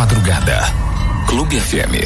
madrugada. Clube FM.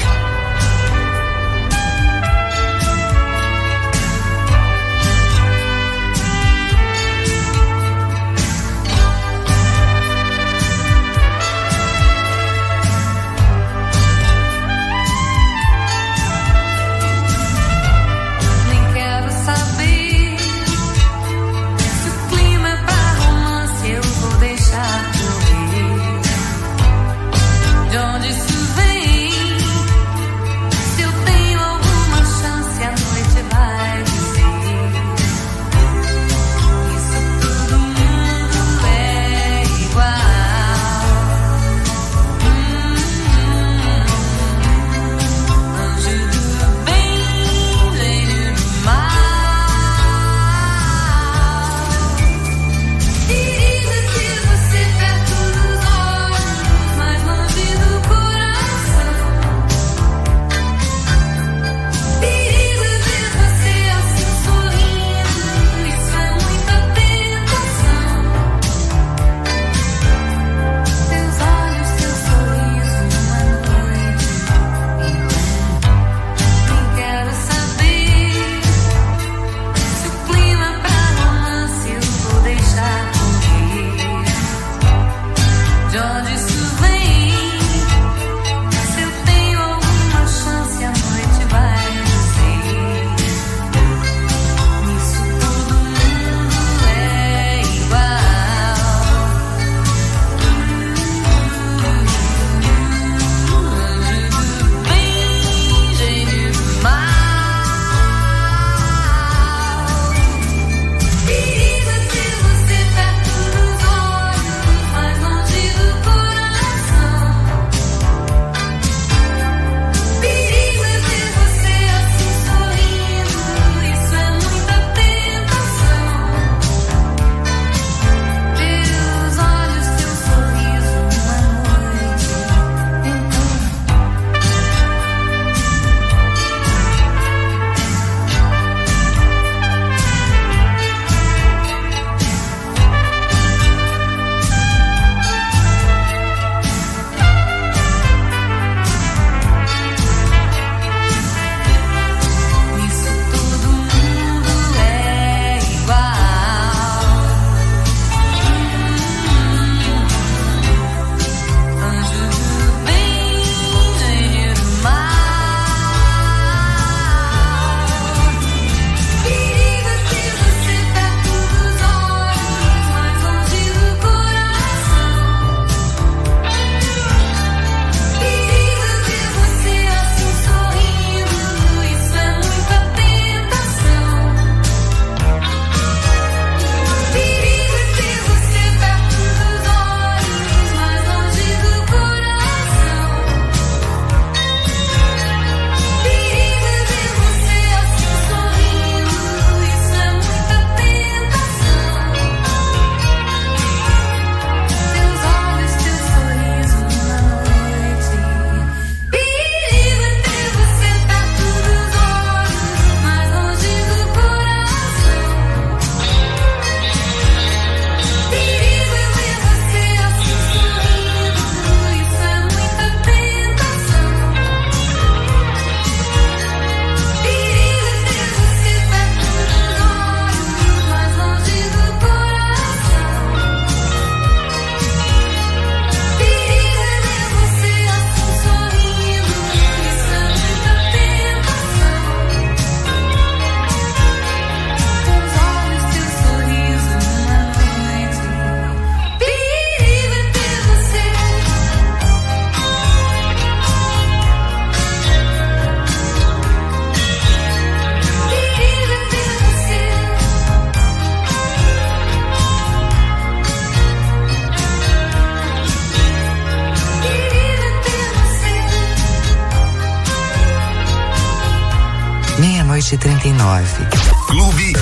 Meia-noite e 39. Clube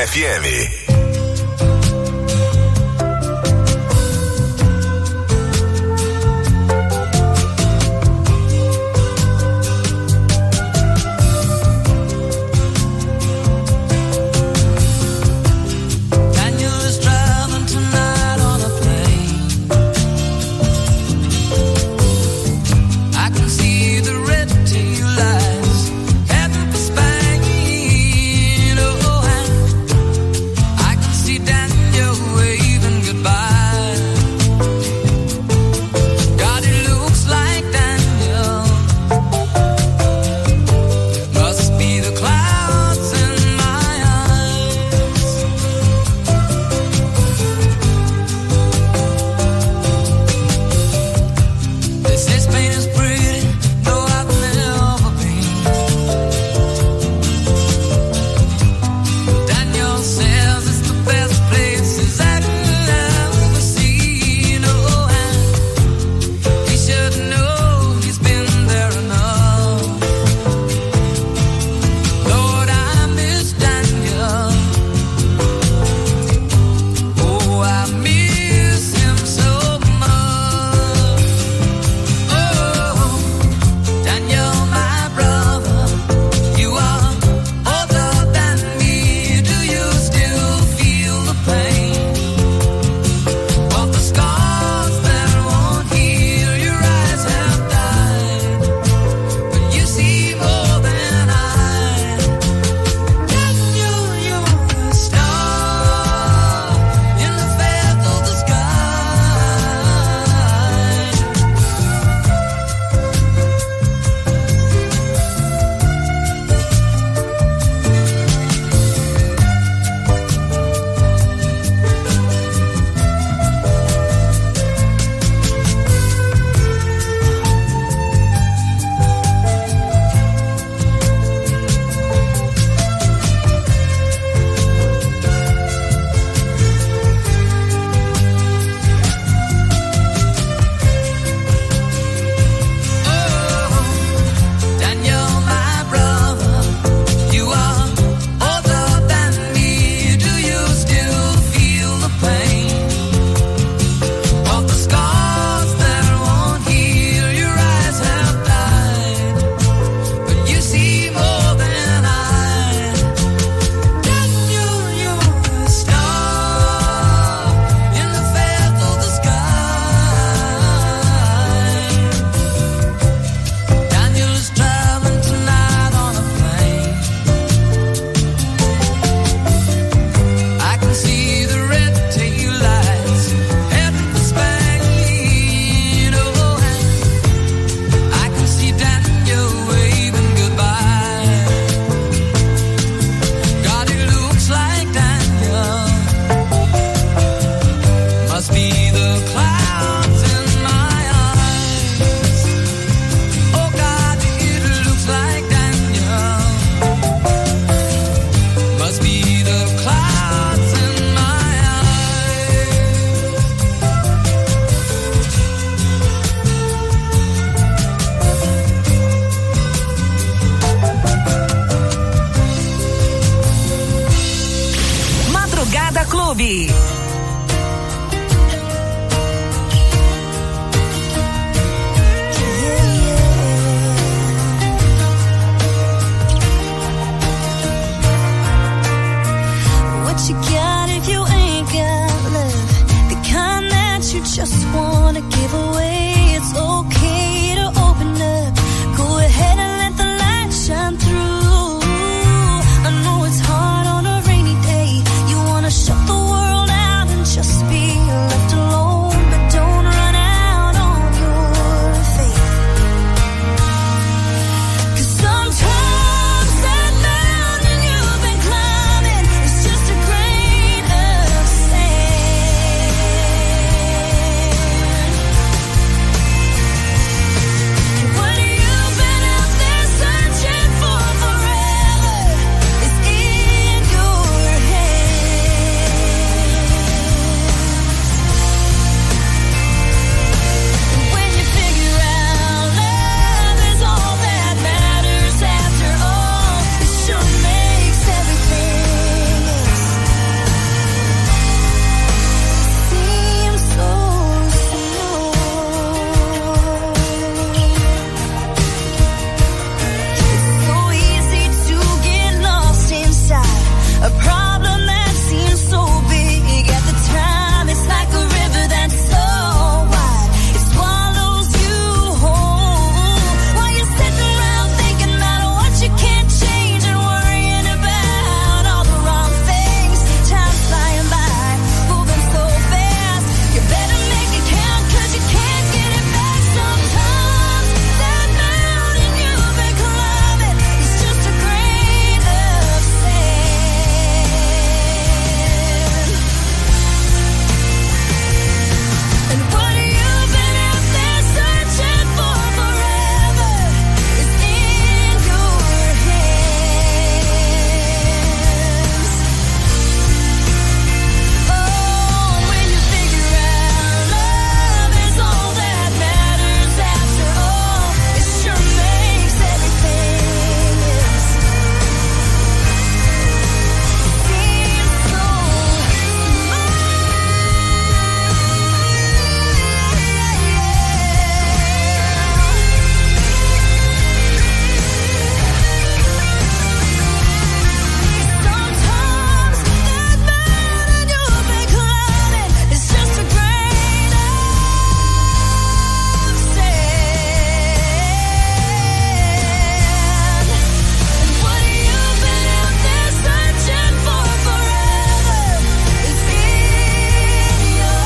FM. wanna give away, it's okay to open up. Go ahead and let the light shine through. I know it's hard on a rainy day. You wanna shut the world out and just be left alone, but don't run out on your faith. 'Cause sometimes that mountain you've been climbing is just a grain of sand. And what you've been out there searching for forever is in your hands. And when you figure out love is all that matters after all, it sure makes everything else seem so small. It's so easy to get lost inside a problem that seems so big at the time. It's like a river that's so wide, it swallows you whole. While you're sitting around thinking about what you can't change and worrying about all the wrong things. Time's flying by, moving so fast. You better make it count, 'cause you can't get it back. Sometimes that mountain you've been climbing is just a grain of sand. And what you've been out there searching for forever is in your hands. Oh, when you figure out love is all that matters after all, it sure makes everything else seem so Sometimes that mountain you've been climbing is just a grain of sand. And what you've been out there searching for forever is in your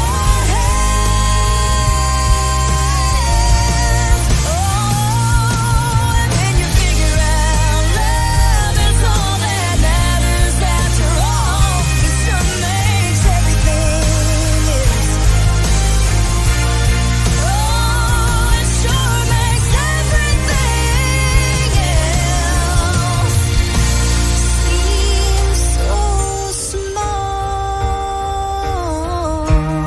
hands. Oh, and when you figure out love is all that matters after all, it sure makes everything else. Oh, it sure makes everything else seem so small.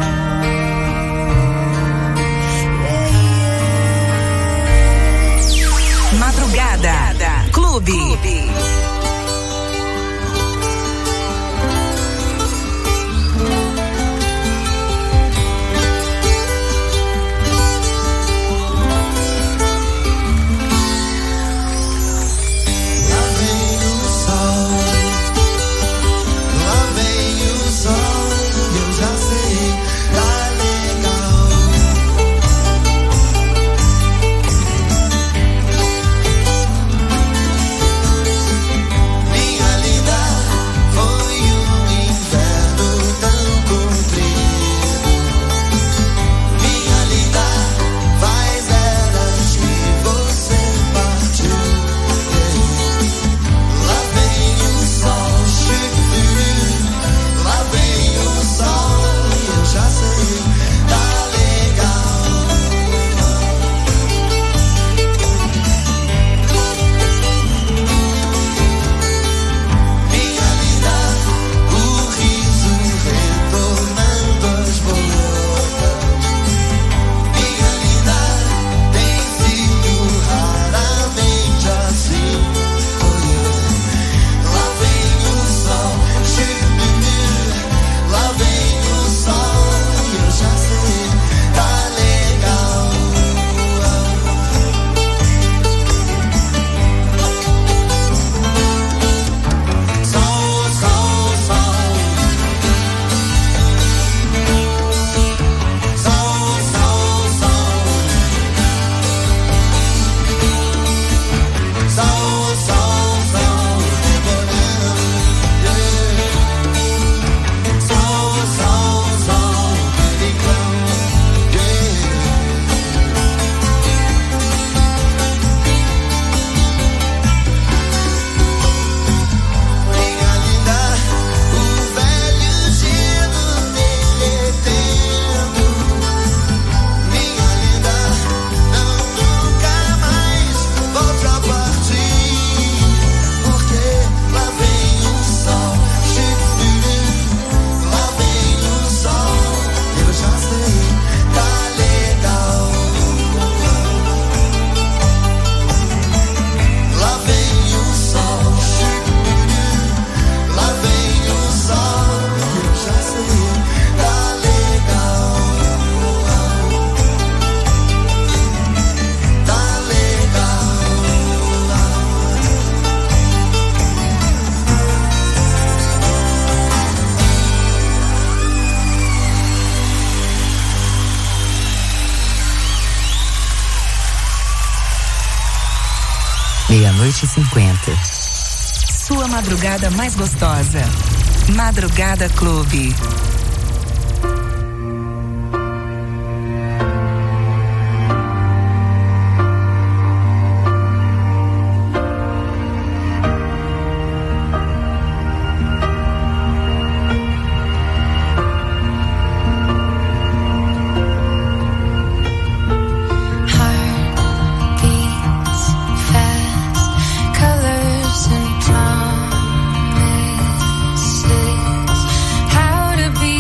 Madrugada. Clube. Legal. meia-noite e 50. Sua madrugada mais gostosa. Madrugada Clube. How to be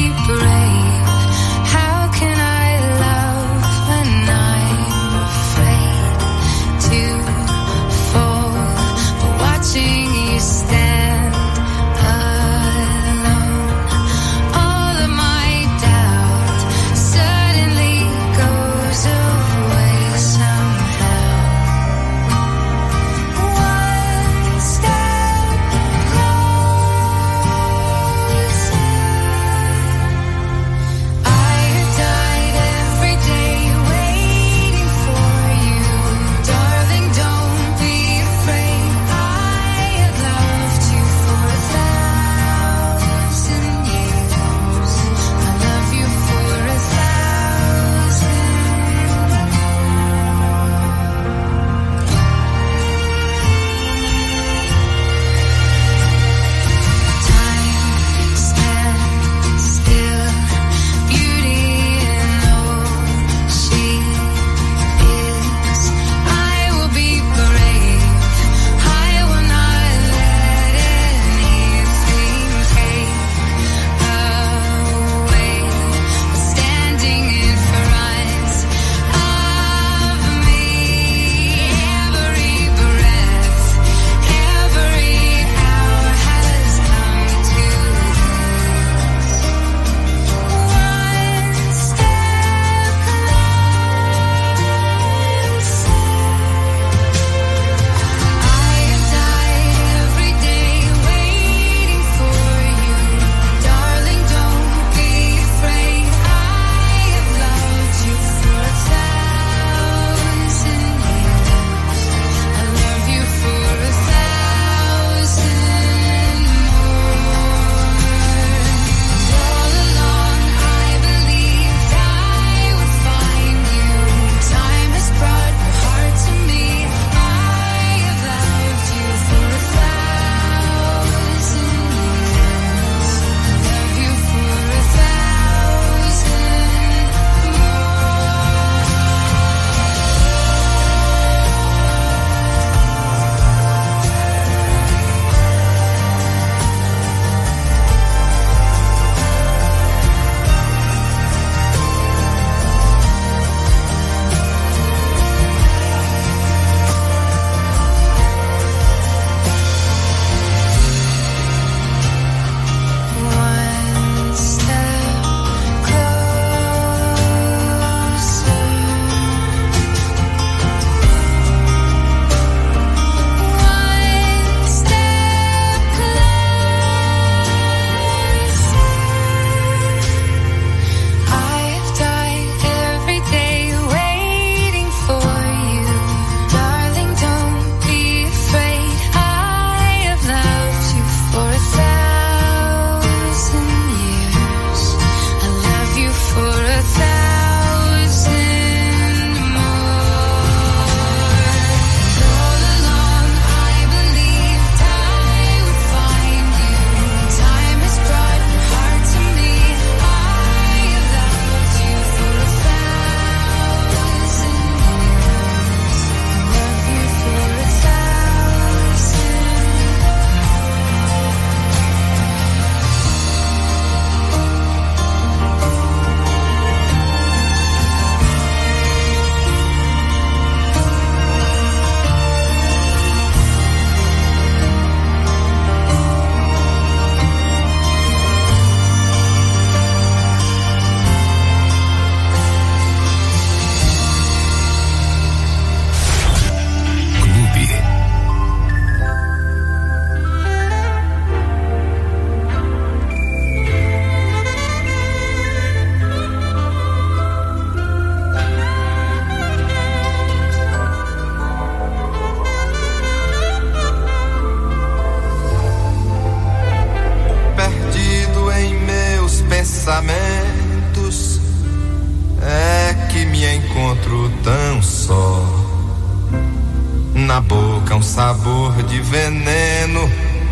outro tão só. Na boca um sabor de veneno,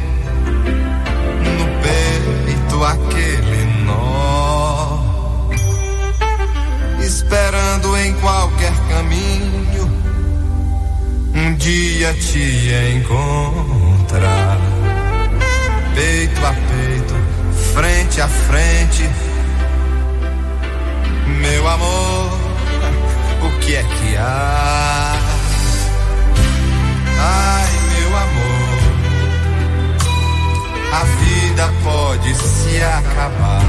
no peito aquele nó, esperando em qualquer caminho um dia te encontrar. Peito a peito, frente a frente, meu amor, o que é que há? Ai, meu amor, a vida pode se acabar.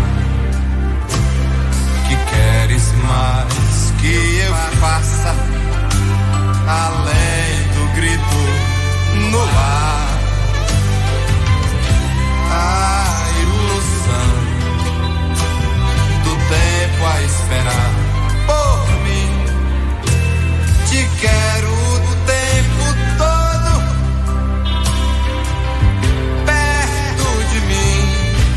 Que queres mais que eu faça, além do grito no ar? A ilusão do tempo a esperar por mim. Te quero o tempo todo perto de mim.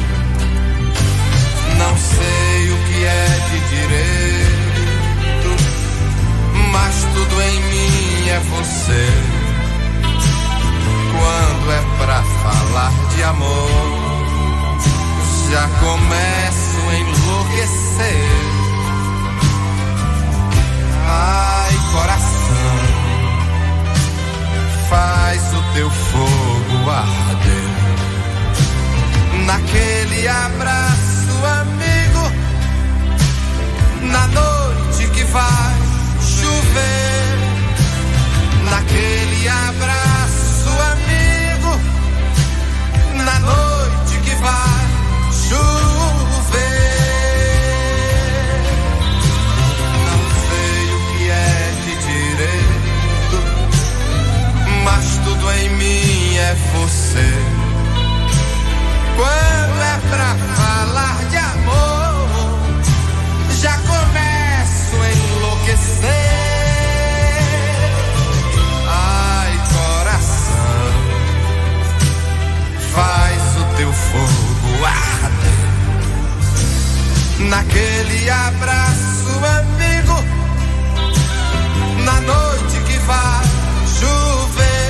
Não sei o que é de direito, mas tudo em mim é você. Quando é pra falar de amor, já começo a enlouquecer. Ai, coração, faz o teu fogo arder. Naquele abraço, amigo, na noite que vai chover. Naquele abraço, amigo, na noite que vai chover. Não sei o que é de direito, mas tudo em mim é você. Quando é pra falar de amor, já começo a enlouquecer. Ai, coração, faz o teu fogo arder. Naquele abraço, amigo, na noite que vai chover.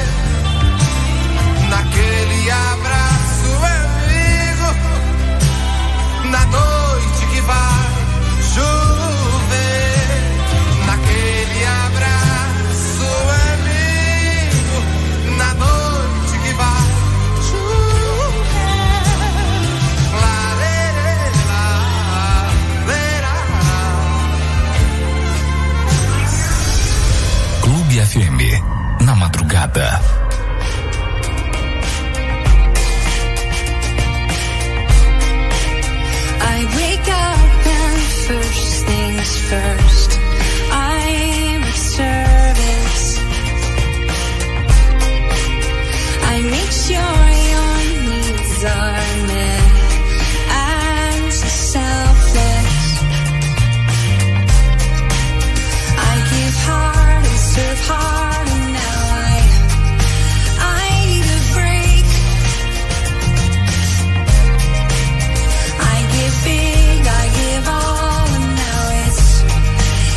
Naquele abraço, amigo, na noite que vai chover. Naquele abraço, amigo, na noite que vai Clube FM, na madrugada. I wake up and first things first, I'm of service. I make sure your needs are met and selfless. I give hard and serve hard, and now I need a break. I give big, I give all, and now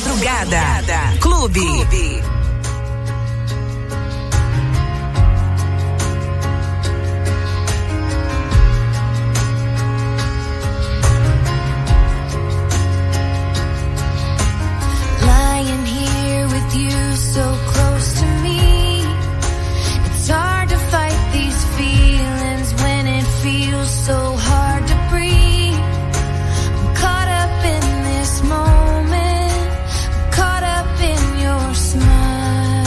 Madrugada Clube. Lying here with you so close to me. It's hard to fight these feelings when it feels so hard to breathe. I'm caught up in this moment, I'm caught up in your smile.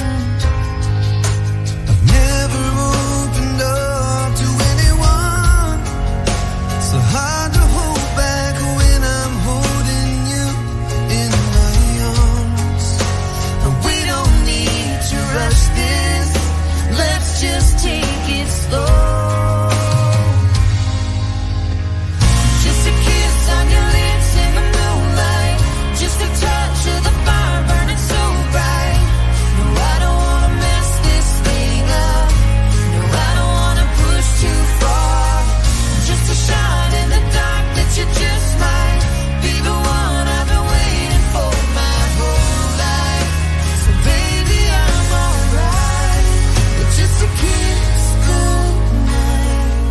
I've never opened up to anyone. So hard to hold back when I'm holding you in my arms. And we don't need to rush this. Let's just take it slow. Just a kiss on your lips in the moonlight. Just a touch of the fire burning so bright. No, I don't wanna mess this thing up. No, I don't wanna push too far. Just a shot in the dark that you just might be the one I've been waiting for my whole life. So baby, I'm alright with just a kiss goodnight.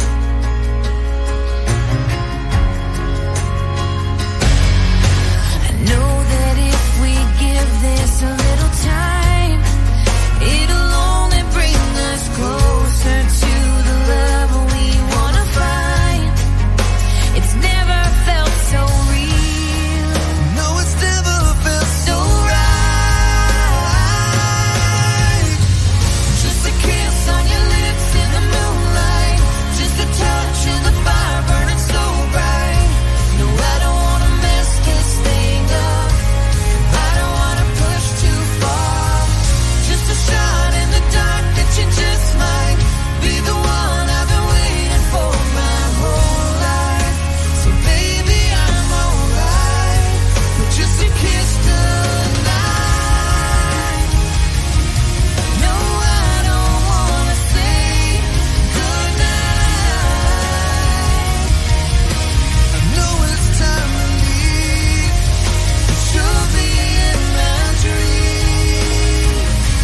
I know that if we give this a little time, it'll only bring us closer to the love we wanna find. It's never felt so real. No, it's never felt so right. Just a kiss on your lips in the moonlight. Just a touch of the fire burning so bright. No, I don't wanna mess this thing up. I don't wanna push too far. Just a shot in the dark that you just might be the one I've been waiting for my whole life. So baby, I'm alright with just a kiss tonight. No, I don't wanna say goodnight. I know it's time to leave, but you'll be in my dream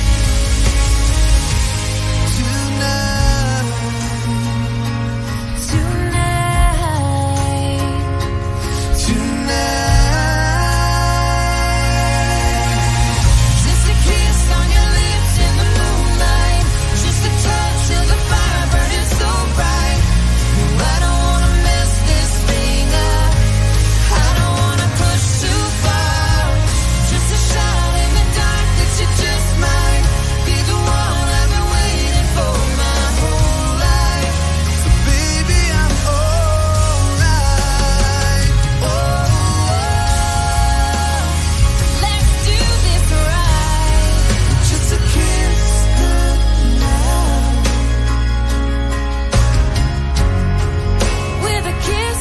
tonight. Just a kiss on your lips in the moonlight. Just a touch of the fire burning so bright. No, I don't wanna mess this thing up. I don't wanna push too far. Just a shot in the dark that you just might be the one I've been waiting for my whole life. So baby, I'm alright. Let's do this right. Just a kiss goodnight. With a kiss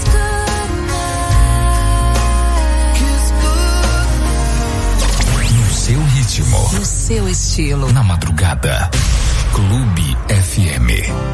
goodnight. Kiss goodnight. No seu ritmo, No seu estilo. na madrugada. Clube FM.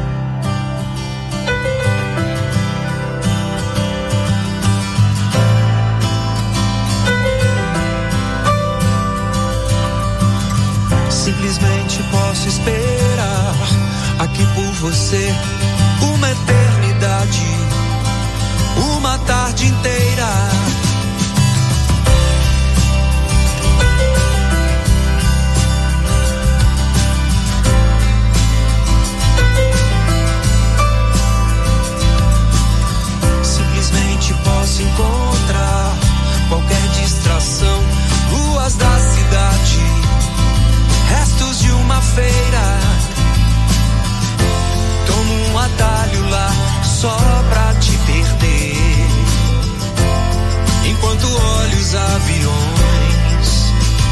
Simplesmente posso esperar aqui por você uma eternidade, uma tarde inteira. Simplesmente posso encontrar qualquer distração, ruas da cidade, restos de uma feira. Tomo um atalho lá só pra te perder, enquanto olho os aviões.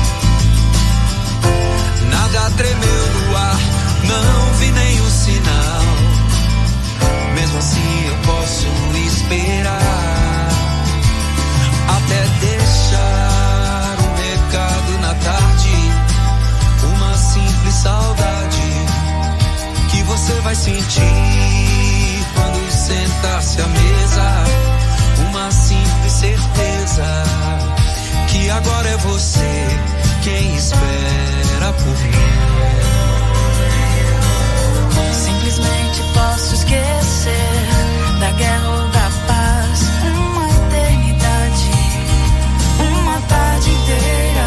Nada tremeu no ar, não vi nenhum sinal. Mesmo assim eu posso esperar até deixar um recado na tarde, uma simples saudade que você vai sentir quando sentar-se à mesa. Uma simples certeza que agora é você quem espera por mim. Simplesmente posso esquecer da guerra ou da paz, uma eternidade, uma tarde inteira.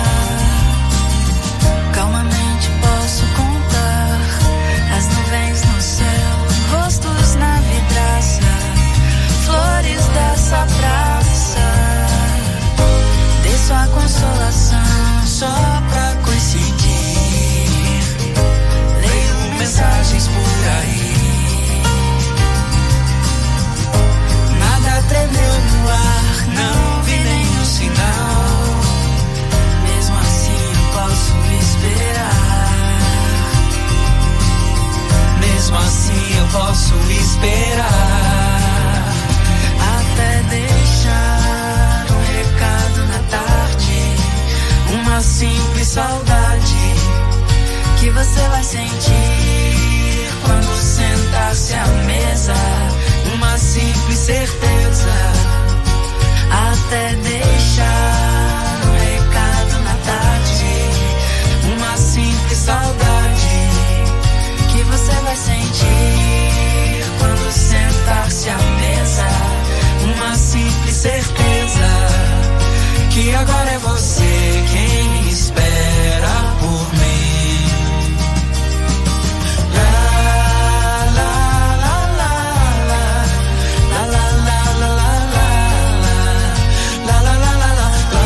Calmamente posso contar as nuvens no céu, rostos na vidraça, flores dessa praça. Desço a consolação só pra coincidir. Leio mensagens por aí. Nada tremeu no ar, não vi nenhum sinal. Mesmo assim eu posso esperar. Mesmo assim eu posso esperar. Até deixar um recado na tarde, uma simples saudade que você vai sentir quando sentar-se à mesa. Uma simples certeza. Até deixar um recado na tarde, uma simples saudade que você vai sentir quando sentar-se à mesa. Uma simples certeza que agora é você quem espera por mim. La la la la la la la la la la la la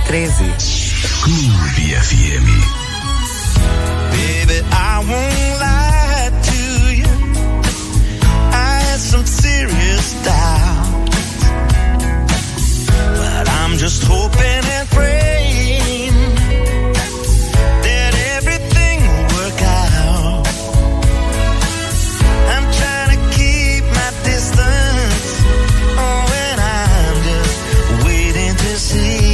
3213. Clube FM. Baby, I won't lie to you. I had some serious doubts, but I'm just hoping and praying that everything will work out. I'm trying to keep my distance, oh, and I'm just waiting to see.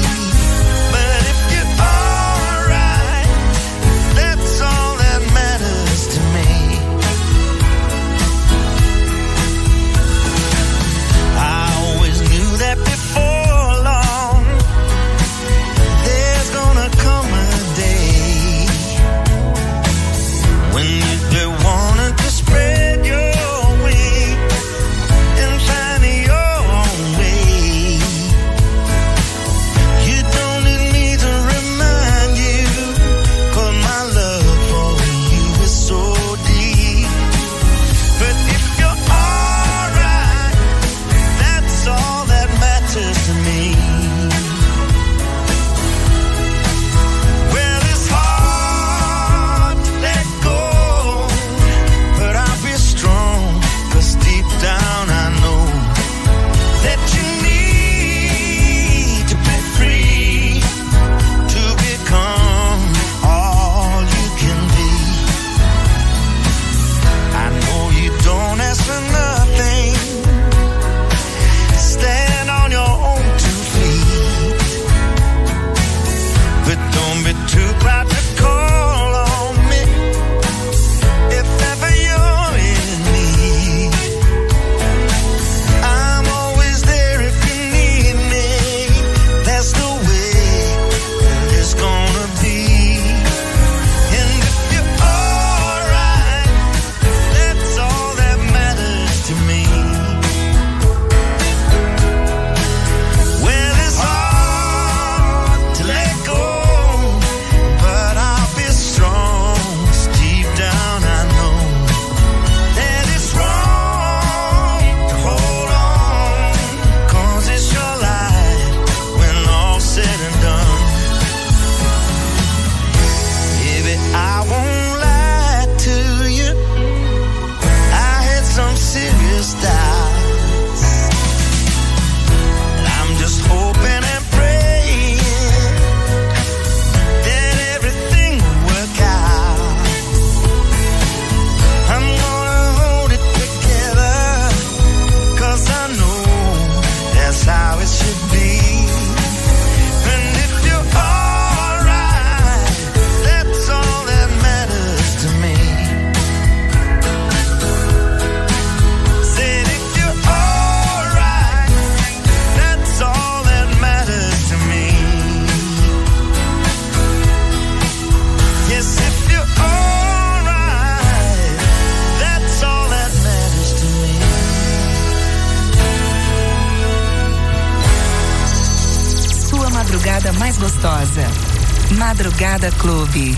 Mais gostosa. Madrugada Clube.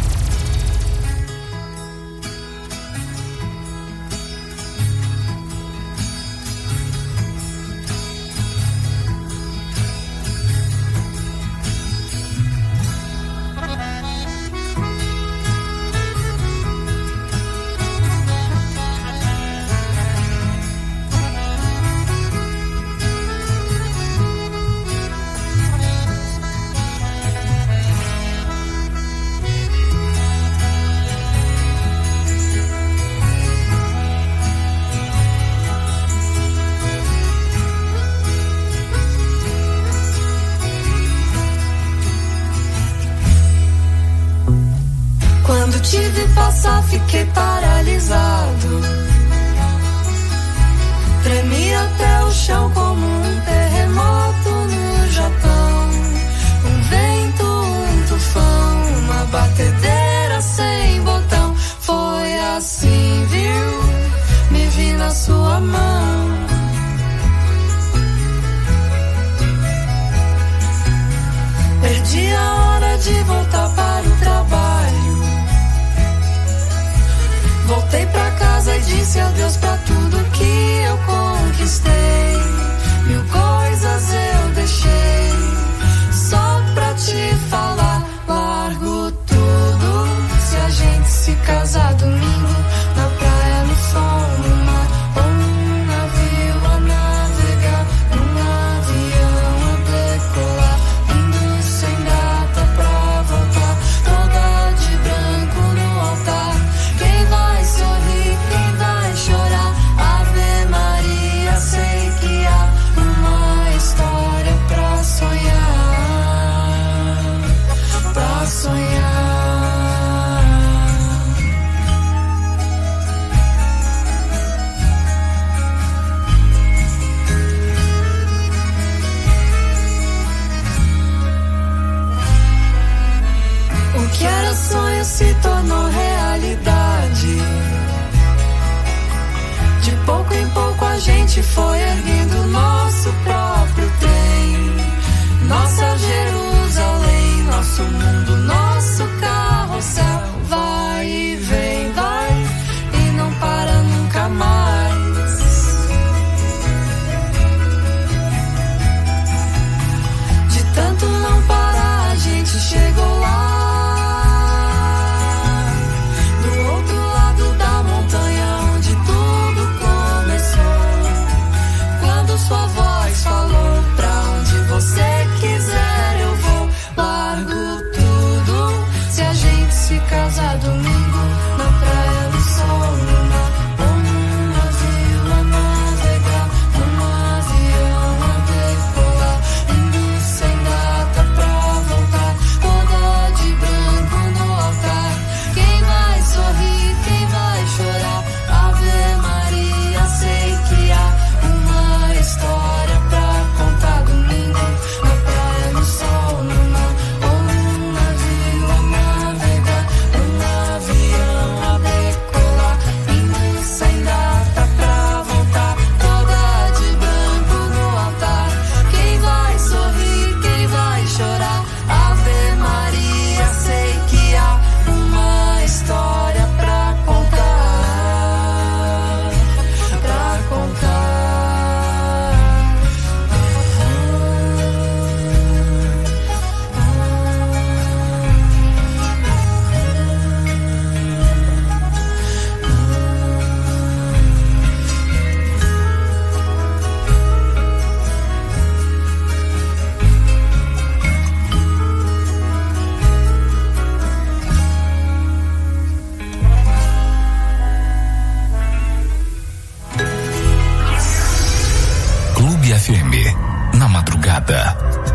Fiquei paralisado, tremi até o chão como um terremoto no Japão. Um vento, um tufão, uma batedeira sem botão. Foi assim, viu? Me vi na sua mão. Perdi a hora de voltar para o trabalho. Voltei pra casa e disse adeus pra tudo que eu conquistei. Mil coisas eu deixei. Só contar domingo na praia do sol, no mar ou num navio a navegar, num avião a decolar, indo sem data pra voltar, toda de branco no altar. Quem vai sorrir, quem vai chorar? Ave Maria, sei que há uma história pra contar domingo na praia no sol, no mar ou num navio a navegar, num avião a decolar, indo sem data pra voltar, toda de branco no altar. Quem vai sorrir, quem vai chorar? Ave Maria, sei que há uma história pra contar, pra contar. Clube FM, na madrugada.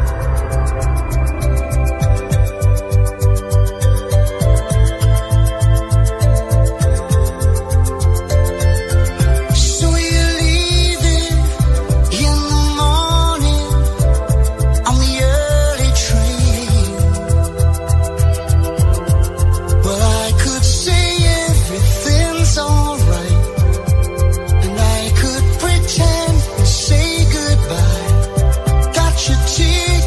So you're leaving in the morning on the early train. Well, I could say everything's alright, and I could pretend to say goodbye. Got your ticket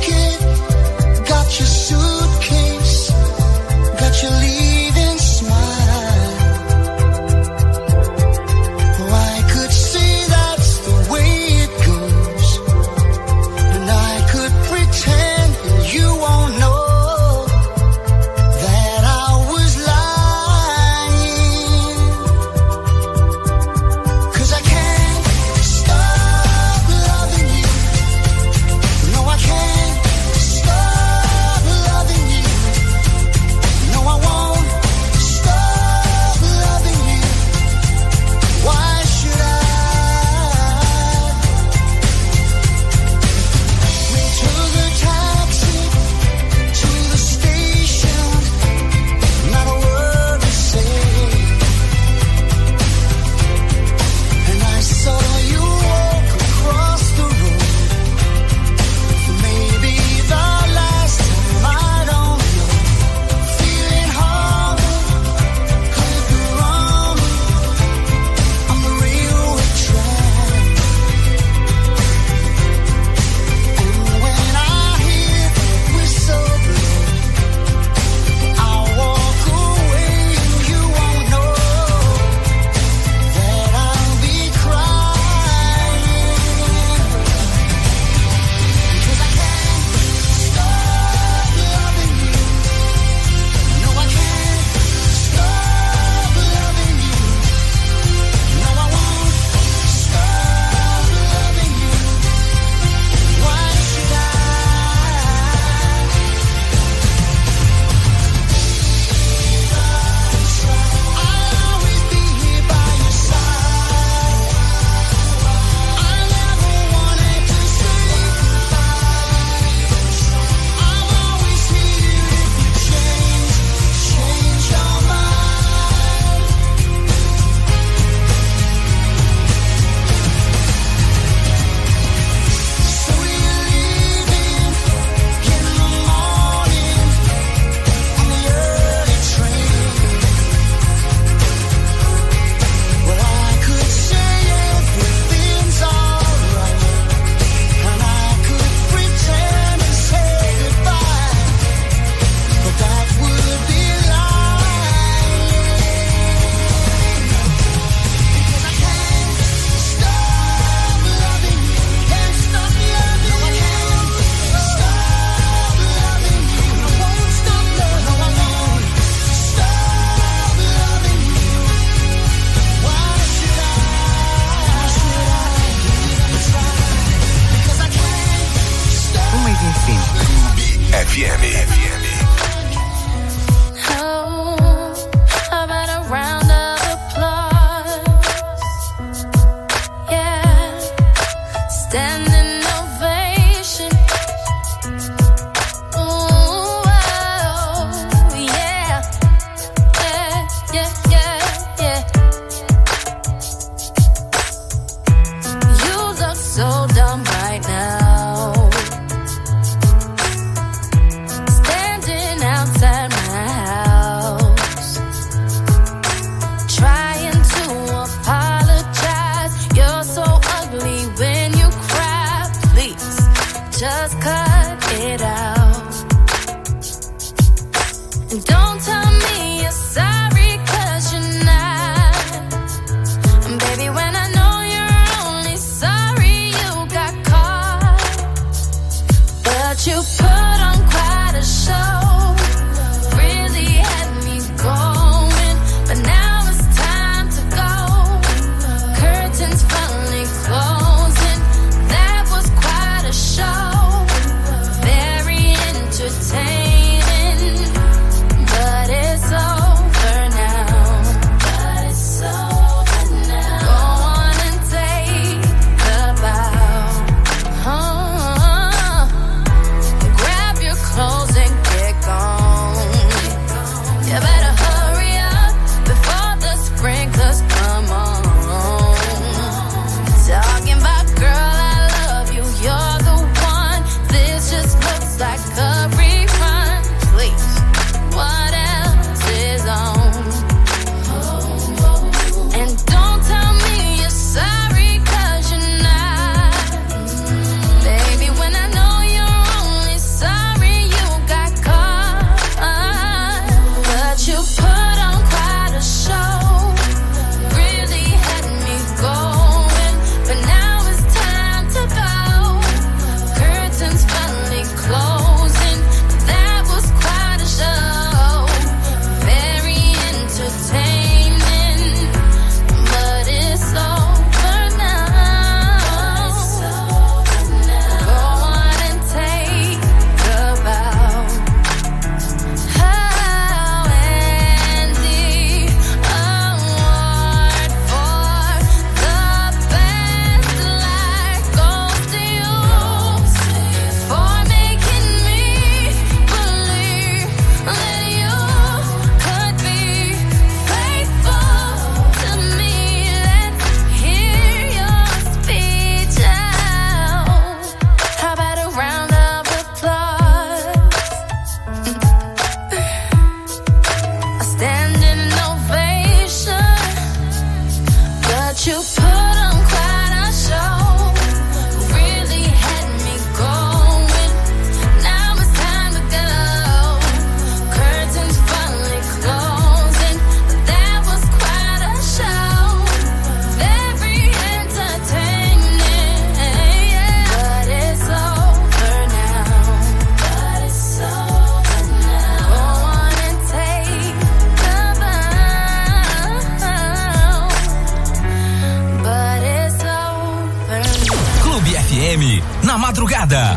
FM, na madrugada.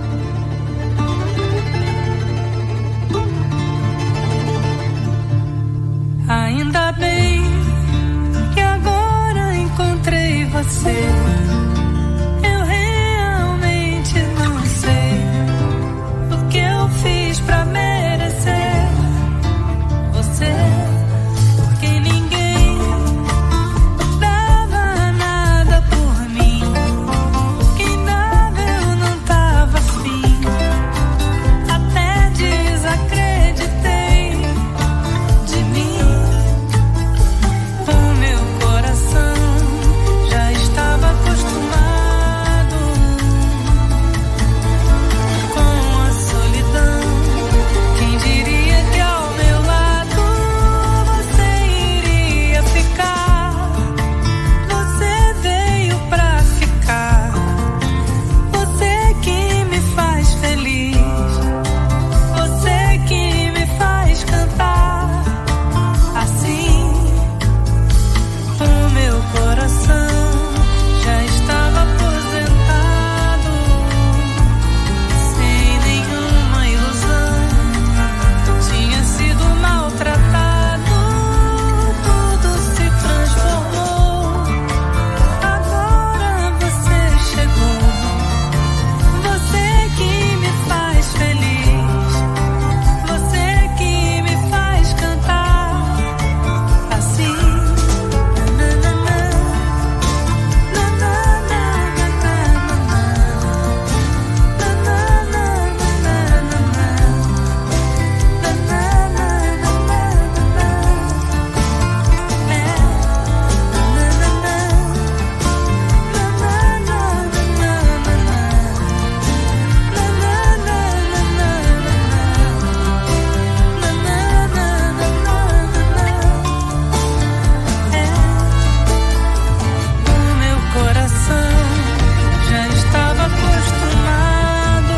Ainda bem que agora encontrei você. Eu realmente não sei o que eu fiz pra merecer você, porque ninguém dava nada por mim. Quem dava eu não tava afim, até desacreditei de mim. O meu coração já estava acostumado com a solidão. Quem diria que ao meu lado você iria ficar? Você veio pra ficar. Você que me faz feliz. Você que me faz cantar. Assim, o meu coração já estava aposentado, sem nenhuma ilusão. Tinha sido maltratado, tudo se transformou. Agora você chegou. Você que me faz feliz. Você que me faz cantar. Assim. O meu coração já estava acostumado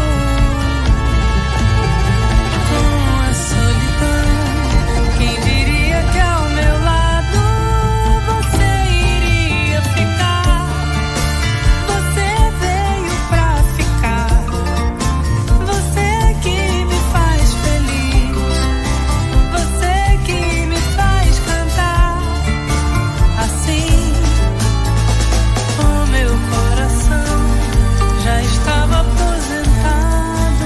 com a solidão. Quem diria que ao meu lado você iria ficar? Você veio pra ficar. Você que me faz feliz. Você que me faz cantar. Assim, o meu coração já estava aposentado,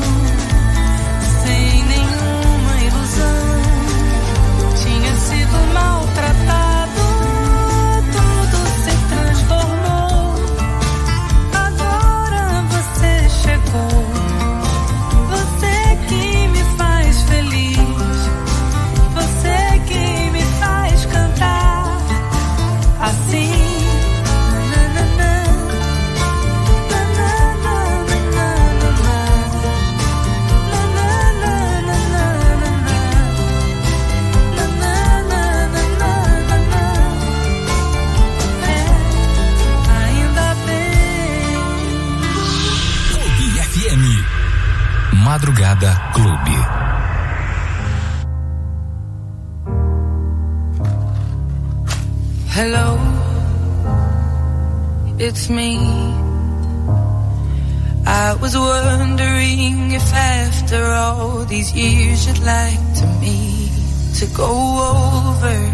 sem nenhuma ilusão. Tinha sido maltratado, tudo se transformou. Agora você chegou. Você que me faz feliz. Você que me faz cantar. Assim. Ainda bem. Clube FM. Madrugada Clube. Hello, it's me. I was wondering if after all these years you'd like to me to go over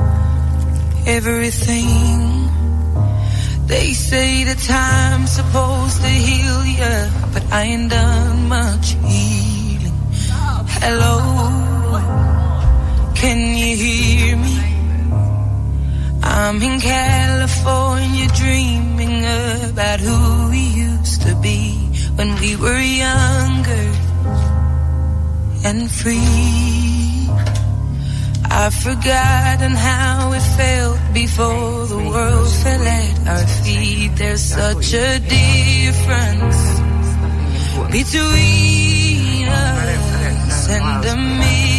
everything. They say the time's supposed to heal ya, but I ain't done much healing. Hello, can you hear me? I'm in California dreaming about who we used to be when we were younger and free. I've forgotten how it felt before the world fell at our feet. There's such a difference between us and a million.